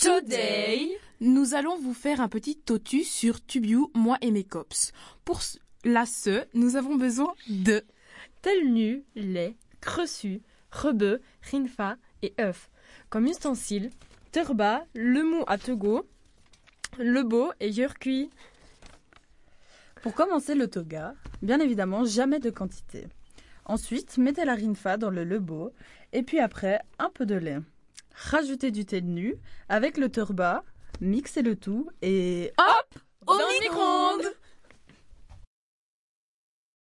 Today, nous allons vous faire un petit totu sur Tubiu, moi et mes cops. Pour nous avons besoin de tel nu, lait, creussu, rebeu, rinfa et œuf. Comme ustensiles, turba, le mou à tego, le beau et yurkui. Pour commencer le toga, bien évidemment, jamais de quantité. Ensuite, mettez la rinfa dans le lebo et puis après, un peu de lait. Rajoutez du thé nu avec le turba, mixez le tout et hop, au micro-ondes.